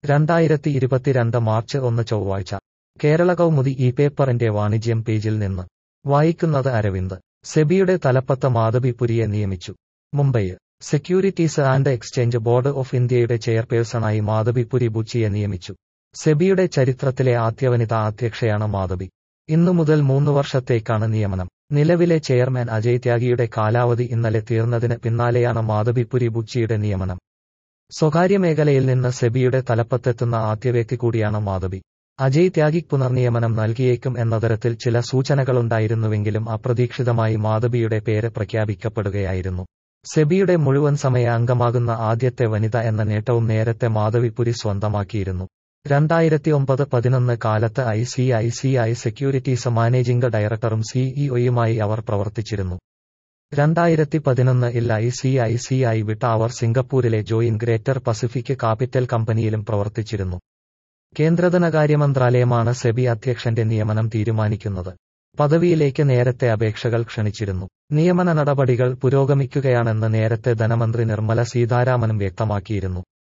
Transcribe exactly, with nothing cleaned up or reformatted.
രണ്ടായിരത്തി ഇരുപത്തിരണ്ട് മാർച്ച് ഒന്ന് ചൊവ്വാഴ്ച കേരള കൗമുദി ഈ പേപ്പറിന്റെ വാണിജ്യം പേജിൽ നിന്ന് വായിക്കുന്നത് അരവിന്ദ്. സെബിയുടെ തലപ്പത്ത് മാധബി പുരിയെ നിയമിച്ചു. Mumbai. Securities and exchange board of ഇന്ത്യയുടെ ചെയർപേഴ്സണായി മാധബി പുരി ബുച്ചിയെ നിയമിച്ചു. സെബിയുടെ ചരിത്രത്തിലെ ആദ്യ വനിതാ അധ്യക്ഷയാണ് മാധബി. ഇന്നു മുതൽ മൂന്നു വർഷത്തേക്കാണ് നിയമനം. നിലവിലെ ചെയർമാൻ അജയ് ത്യാഗിയുടെ കാലാവധി ഇന്നലെ തീർന്നതിന് പിന്നാലെയാണ് മാധബി പുരി ബുച്ചിയുടെ നിയമനം. സ്വകാര്യ മേഖലയിൽ നിന്ന് സെബിയുടെ തലപ്പത്തെത്തുന്ന ആദ്യ വ്യക്തി കൂടിയാണ് മാധബി. അജയ് ത്യാഗിക്ക് പുനർനിയമനം നൽകിയേക്കും എന്ന തരത്തിൽ ചില സൂചനകളുണ്ടായിരുന്നുവെങ്കിലും അപ്രതീക്ഷിതമായി മാധബിയുടെ പേര് പ്രഖ്യാപിക്കപ്പെടുകയായിരുന്നു. സെബിയുടെ മുഴുവൻ സമയ അംഗമാകുന്ന ആദ്യത്തെ വനിത എന്ന നേട്ടവും നേരത്തെ മാധബി പുരി സ്വന്തമാക്കിയിരുന്നു. രണ്ടായിരത്തി ഒമ്പത് പതിനൊന്ന് കാലത്ത് I C I C I securities managing ഡയറക്ടറും സിഇഒയുമായി അവർ പ്രവർത്തിച്ചിരുന്നു. രണ്ടായിരത്തി പതിനൊന്നിൽ I C I C I വിട്ട അവർ സിംഗപ്പൂരിലെ ജോയിൻ ഗ്രേറ്റർ പസഫിക് കാപ്പിറ്റൽ കമ്പനിയിലും പ്രവർത്തിച്ചിരുന്നു. കേന്ദ്രധനകാര്യ മന്ത്രാലയമാണ് സെബി അധ്യക്ഷന്റെ നിയമനം തീരുമാനിക്കുന്നത്. പദവിയിലേക്ക് നേരത്തെ അപേക്ഷകൾ ക്ഷണിച്ചിരുന്നു. നിയമന നടപടികൾ പുരോഗമിക്കുകയാണെന്ന് നേരത്തെ ധനമന്ത്രി നിർമ്മല സീതാരാമനും വ്യക്തമാക്കിയിരുന്നു.